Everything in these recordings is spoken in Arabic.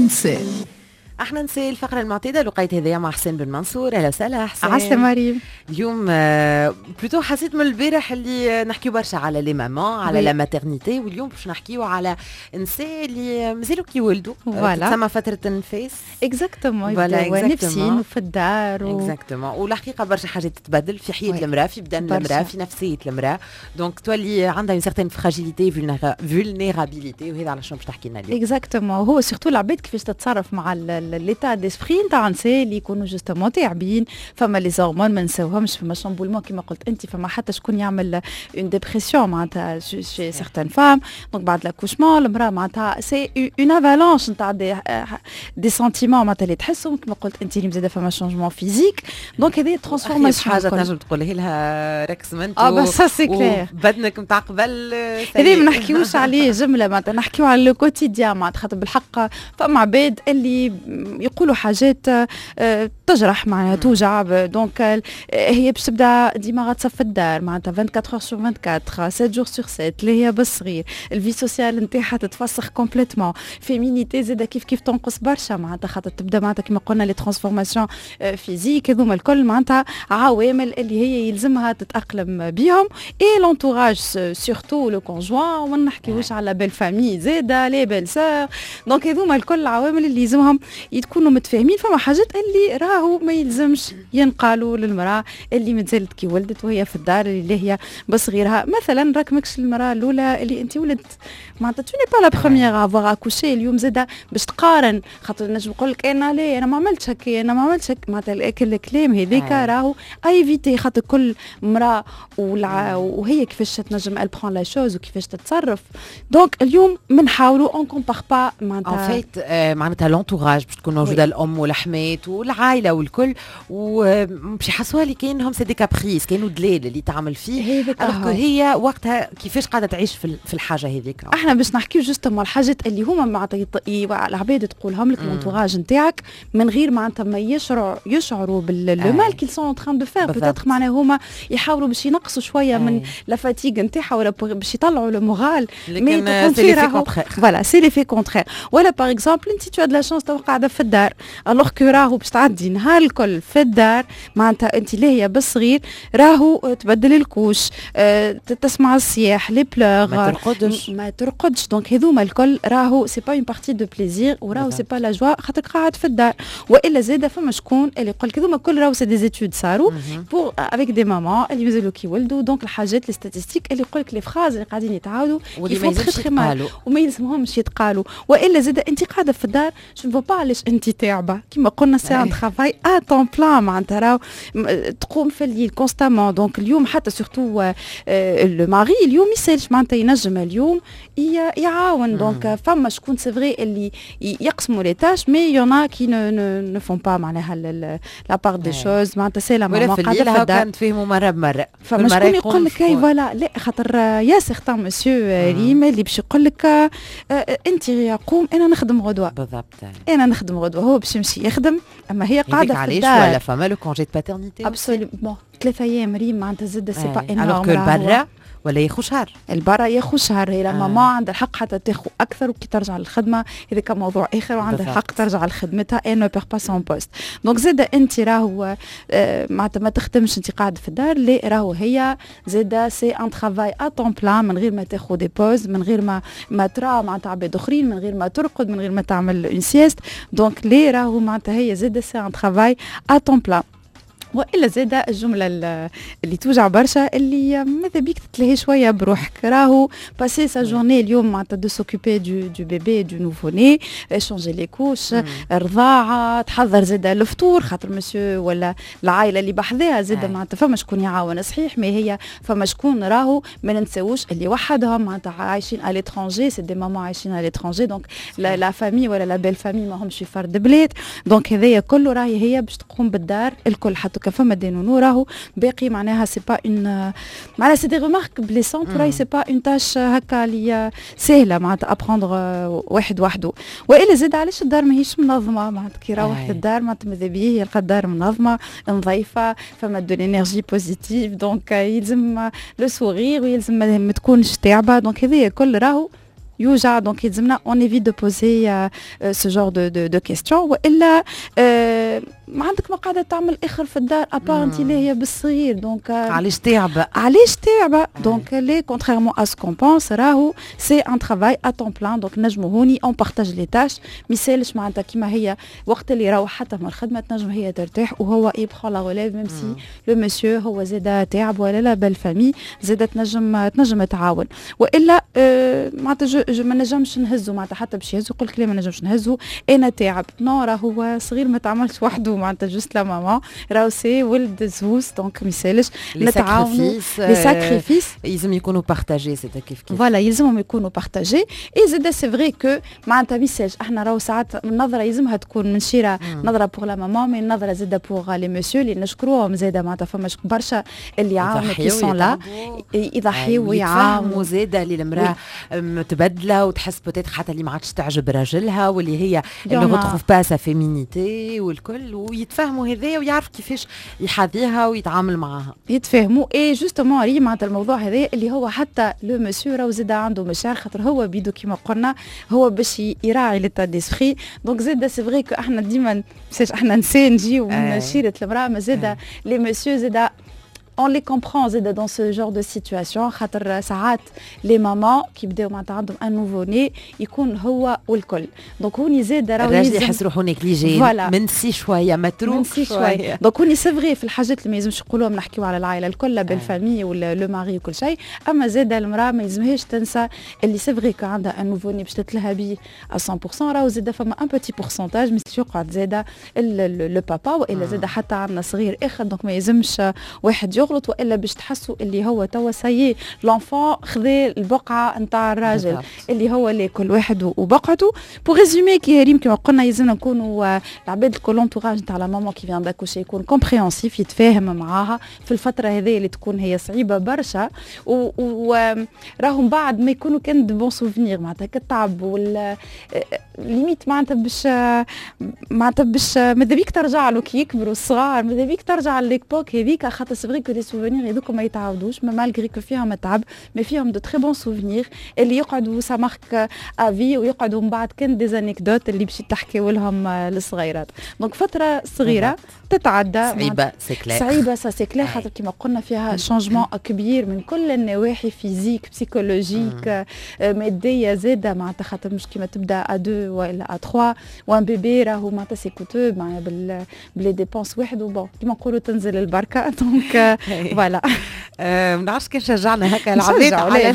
نساء. احنا نساء الفقرة المعتادة لقيت هذايا مع حسين بن منصور. اهلا وسهلا حسين. عسلامة مريم. اليوم بلوتو حسيت من البارح اللي نحكيو برشا على لي مامان، على لا ماتيرنيتي، واليوم باش نحكيو على نساء اللي مازالوا كيولدوا، تسمى فترة النفاس. اكزاكتومون، يبداو نفسيين وفي الدار اكزاكتومون. والحقيقة برشا حاجات تتبدل في حياة المرأة، في بدن المرأة، في نفسية المرأة. دونك تولي عندها اون سيغتين فراجيليتي، فولنيرابيليتي، وهذا على شنو باش تحكي لنا اليوم. اكزاكتومون. هو سيرتو العباد كيفاش تتصرف مع ليتا ديسبري نتاع نساء اللي يكونوا جوستومون تعبين. فما لي زورمون ما نساوهمش، فما شامبولمون كيما قلت انت، فما حتى شكون يعمل اون ديبرسيون معناتها شي سيغتان فام. دونك بعد لاكوشمون المراه معناتها سي اون افالونش نتاع دي سنتيمون معناتها اللي تحسهم كيما قلت انت، اللي مزاده فما شونجمون فيزيك. دونك هذه ترانسفورماسيون حاجه تنجم تقولها لها ركسمنت بس سي كلير بدنك نتاع قبل. هذه ما نحكيوش عليه جمله معناتها، نحكيو على لو كوتيديان معناتها. خاطر بالحق فما عباد اللي يقولوا حاجات تجرح معناها توجع. دونك هي باش تبدا ديما غتصف الدار معناتها 24 سور 24 7 جور سور 7 اللي هي بس صغير. الفي سوسيال نتاعها تتفسخ كومبليتمون. فيمينيتي زاده كيف تنقص برشا معناتها، خاطر تبدا معناتها كما قلنا لي ترانسفورماسيون فيزيك. هذوما الكل معناتها عوامل اللي هي يلزمها تتاقلم بهم. اي لونتوراج سورتو لو كونجوان، وما نحكيوش على بيل فامي زاده لي بيل سور. دونك هذوما الكل العوامل اللي يلزمهم يكونوا متفاهمين. فما حاجات اللي راهو ما يلزمش ينقالوا للمراه اللي مازالت كي ولدت وهي في الدار اللي هي بصغيرها. مثلا راك ماكش المراه الاولى اللي انت ولدت معناتها تو ني با لا بروميير افوار اكوشي. اليوم زاده باش تقارن، خاطر نجم نقول لك انا ليه انا ما عملتش هكا، انا ما عملتش هكا معناتها الكلام هذيك راهو ايفيتي. خاطر كل امراه وهي كيفاش تنجم ال برون لا شوز وكيفاش تتصرف. دونك اليوم بنحاولوا اون كومبار با معناتها ان فيت معناتها لونتوراج باش تكون موجوده الام والحمات والعائله والكل، وباش يحسوها اللي كاينهم سي دي كابريس، كاينوا دليل اللي تعمل فيه. هي وقتها كيفاش قاعده تعيش في الحاجه هذيك. احنا باش نحكيو جوستومون الحاجات اللي هما معناتها العباد تقولهم لك لونتوراج نتاعك من غير معناتها ما يشعروا باللو مال كيل سون تران دو فير. بوتيتر معناها هما يحاولوا باش ينقصوا شويه من لا فاتيغ نتاعها، ولا باش يطلعوا لو مورال. لكن سي لي في كونترير. فوالا سي لي في كونترير. ولا باغ اكزومبل انت تو لا شانس تو قاعده في الدار، الوغ كو راهو باش تعدي نهار الكل في الدار معناتها انت اللي هي بالصغير راهو تبدل الكوش، تسمع الصياح لي بلور، ما ترقدش. دونك هذوما الكل راهو سي با اون بارتي دو بليزير، وراهو سي با لا جوا خاطر قاعد في الدار. والا زاده فما شكون اللي يقول لك هذوما كل راهو سي دي زيتود صاروا بور افيك دي مامون اللي مازالوا كيولدوا. دونك الحاجات لي ستاتستيك اللي يقول لك لي فراز اللي قاعدين يتعاودوا وما يلزمهمش يتقالوا. والا زاده انت قاعده في الدار جو نفو با علاش انت تعبه كيما قلنا سي ان ترافاي ا طون بلان معناتها راهو تقوم في الليل كونستامون. دونك اليوم حتى سورتو لو ماري اليوم يسالش معناتها ينجم اليوم يعاون. دونك فما شكون سي فري اللي يقسموا لي تاش، مي يونا كي نو فون با معناها لا بار دي شوز معناتها سي لا ماما قاعده في الدار. كانت فيهموا مره بمره. فما شكون يقول لك اي فوالا لا خاطر يا سيغتان مسيو ريم اللي باش يقول لك انت قوم انا نخدم غدوه. بالضبط انا نخدم غدوه، هو باش يمشي يخدم اما هي قاعده في الدار. ولا فما لو كونجي دو باترنيتي ابسوليومون 3 ايام ريم معناتها زد سي با انورم. الوغ كو البرا ولا ياخو شهر، البرا ياخو شهر. هي ماما عندها الحق حتى تاخو اكثر وكي ترجع للخدمه هذاك موضوع اخر، وعندها الحق ترجع لخدمتها اي نو بير با سون بوست. دونك زاده انت راهو معناتها ما تخدمش انت قاعده في الدار، لا راهو هي زاده سي ان ترافاي ا طون بلان من غير ما تاخو دي بوز، من غير ما ترى معناتها عباد اخرين، من غير ما ترقد، من غير ما تعمل اون سيست. دونك لي راهو معناتها هي زاده سي ان ترافاي ا طون بلان. والا زاده الجمله اللي توجع برشا اللي ماذا بيك تتلهي شويه بروحك، راهو باسي سا جورني اليوم معناتها دو سوكوبي دو بيبي دو نوفو ني، شونجي لي كوش، رضاعه، تحضر زاده الفطور خاطر مسيو ولا العائله اللي بحذاها زاده معناتها فما شكون يعاون صحيح. مي هي فما شكون راهو ما ننساوش اللي وحدهم معناتها عايشين على ليترونجي، سي دي مامون عايشين على ليترونجي. دونك لا فامي ولا لا بيل فامي ما همش في فرد بلاد. دونك هذايا كله راهي هي باش تقوم بالدار الكل. حتى فما دينونو راهو باقي معناها سي با اون معناها سي دي ريمارك بليسونت، راهي سي با اون تاش هكا اللي سهله معناتها ابروندر واحد وحده. والا زاد علاش الدار ماهيش منظمه معناتها كي يروح للدار معناتها ماذا بيه يلقى الدار منظمه نظيفه، فما دو لينيرجي بوزيتيف. دونك يلزم لو سوغير ويلزم ما تكونش تعبه. دونك هذايا كل راهو يوجع. دونك يلزمنا اون ايفيت دو بوزي سو جور دو كيستيون، والا ما عندك ما قاعده تعمل اخر في الدار ابار انت هي بالصغير. دونك علاش تعب دونك لي كونتريرمون ا سكون بونس راهو سي ان ترافاي ا طون بلان. دونك نجمو هوني اون بارتاج لي تاش، ما يسالش معناتها كيما هي وقت اللي يروح حتى من الخدمه تنجم هي ترتاح وهو يبخل لا غوليف، ميم سي لو مسيو هو زاد تعب ولا لا بالفامي زاد تنجم تعاون. والا معناتها جو ما نجمش نهزو معناتها حتى باش يهزو يقول لك لا ما نجمش نهزو انا تعب. نو راهو صغير ما تعملش وحده معناتها جوست لا ماما راهو سي ولد زوز. دونك ما يسالش نتعاونوا لي ساكريفيس يلزم يكونوا بارتاجي. سي كيف فوالا يلزمهم يكونوا بارتاجي. اي زاد سي فري كو معناتها ما يسالش احنا راهو ساعات النظره يلزمها تكون منشيره نظره بوغ لا ماما مي نظره زاده بوغ لي مسيو اللي نشكروهم زاده معناتها فماش برشا اللي يعاونوا كي سون لا يضحيوا ويعاونوا زاده اللي المراه متبدله وتحس بوتيت حتى اللي ما عادش تعجب راجلها واللي هي اللي غتخوف با سا فيمينيتي والكل ويتفاهموا هذايا ويعرف كيفاش يحاذيها ويتعامل معاها يتفاهموا. اي جوستومون ري معناتها الموضوع هذا اللي هو حتى لو مسيو راهو زاد عنده مشاعر خاطر هو بيدو كيما قلنا هو باش يراعي ليتا ديسبري. دونك زاد سي فري كو احنا ديما احنا نسان نجيو من شيره المراه ما زاد لي مسيو زاد on les comprend زاد dans ce genre de situation خاطر ساعات لي ماما كي بداو معناتها عندهم ان نوفو ني يكون هو والكل. دونك هوني زاد راهو الراجل يحس روحو نيكليجي منسي شويه متروك شويه. دونك هوني سي فري في الحاجات اللي ما يلزمش نقولوهم نحكيو على العائله الكل بالفامي ولا لو ماري وكل شيء. اما زاد المراه ما يلزمهاش تنسى اللي سي فري كو عندها ان نوفو ني باش تتلهى بيه 100%. راهو زاد فما ان بوتي بورسونتاج مش يقعد زاد لو بابا والا زاد حتى عندنا صغير اخر. دونك ما يلزمش واحد يغلط والا باش تحسوا اللي هو توا سايي لونفون خذا البقعه نتاع الراجل اللي هو اللي كل واحد وبقعته. بو ريزومي كي ريم كما قلنا يلزمنا نكونوا العباد الكل لونتوراج نتاع لا ماما كي فيان داكوشي يكون كومبريهنسيف يتفاهم معاها في الفتره هذه اللي تكون هي صعيبه برشا وراهم بعد ما يكونوا كان دو بون سوفينير معناتها كالتعب ولا ليميت معناتها باش ماذا بيك ترجع له كي يكبروا الصغار ماذا بيك ترجع ليكبوك هذيك خاطر سي فري كو لي سوفينير هذوك ما يتعاودوش ما مالغري كو فيهم تعب ما فيهم دو تري بون سوفينير اللي يقعدوا سا مارك افي ويقعدوا من بعد كان دي انيكدوت اللي باش تحكيوا لهم للصغيرات. دونك فتره صغيره تتعدى صعيبه سي كلير صعيبه سي كلير خاطر كيما قلنا فيها شانجمون كبير من كل النواحي فيزيك بسيكولوجيك ماديه زاده معناتها خاطر مش كيما تبدا ا 2 ولا ا 3 وان بيبي راهو معناتها سي كوتو معناتها بلي ديبونس واحد وبون كيما نقولوا تنزل البركه. دونك فوالا ما نعرفش كان شجعنا هكا العباد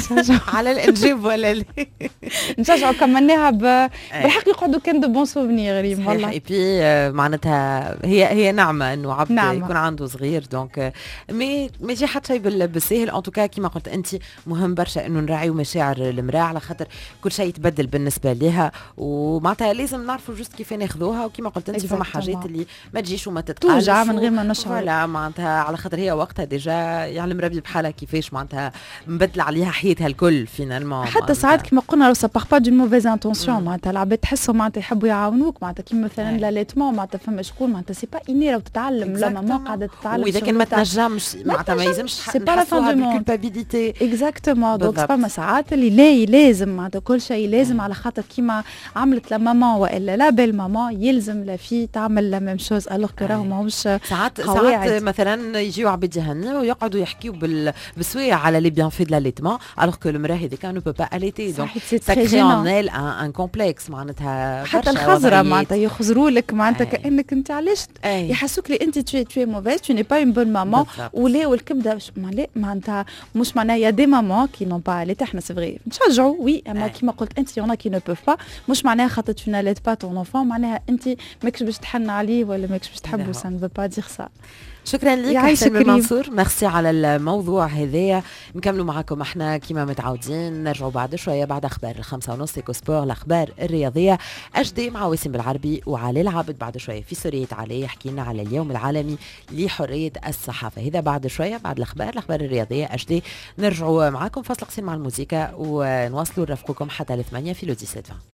على الانجاب ولا لا نشجعوا كملناها بالحق يقعدوا كان دو بون سوفينير ريم والله. اي بي معناتها هي نعمه انه عبد يكون عنده صغير. دونك ما يجي حتى شيء بالسهل. ان توكا كيما قلت انت مهم برشا انه نراعيو مشاعر المراه على خاطر كل شيء يتبدل بالنسبه لها ومعناتها لازم نعرفوا جوست كيف ناخذوها. وكيما قلت انت فما حاجات اللي ما تجيش وما تتقالش توجع من غير ما نشعر. لا معناتها على خاطر هي وقتها ديجا يعلم ربي بحالها كيفاش معناتها مبدله عليها حياتها الكل فينالمون. حتى ساعات كيما قلنا سا باغ با دون موفيز انتونسيون معناتها العباد تحسهم معناتها يحبوا يعاونوك معناتها كيما مثلا لاليتمون معناتها فما شكون معناتها سي با انيرا وتتعلم لا ماما قاعده تتعلم. واذا كان ما تنجمش معناتها ما يلزمش سي با لا فان دو كولبابيليتي اكزاكتومون. دونك فما ساعات اللي لازم معناتها كل شيء لازم على خاطر كيما عملت لا ماما والا لا بيل ماما يلزم لا في تعمل لا ميم شوز الوغ كو راهو ماهوش ساعات مثلا يجيو عباد يهنوا ويقعدوا يحكيو بالسوايع على لي بيان في دو لاليتمون الوغ كو المراه هذيك نو بو با اليتي. دونك سا كري ان ايل ان كومبلكس معناتها حتى الخزره معناتها يخزروا لك معناتها كانك انت علاش يحسوك لي انت تو موفيز تو ني با اون بون مامان ولا والكبده معناتها مش معناها يا دي مامان كي نون با اليتي احنا سي فري نشجعوا وي اما كيما قلت انت يونا كي نو بوف با مش معناها خاطر تو ناليت با طون انفون معناها انت ماكش باش تحن عليه ولا ماكش باش تحبه سا نو با دير سا. شكرا لك حسين منصور ميرسي على الموضوع هذايا. نكملوا معكم احنا كما متعودين نرجعوا بعد شويه بعد اخبار 5:30 ايكو سبور الاخبار الرياضيه HD مع وسيم بالعربي وعلي العابد. بعد شويه في سورية علي يحكي لنا على اليوم العالمي لحريه الصحافه. هذا بعد شويه بعد الاخبار الرياضيه HD. نرجعوا معكم فاصل قصير مع الموسيقى ونواصلوا نرافقكم حتى ل 8 في لو 17.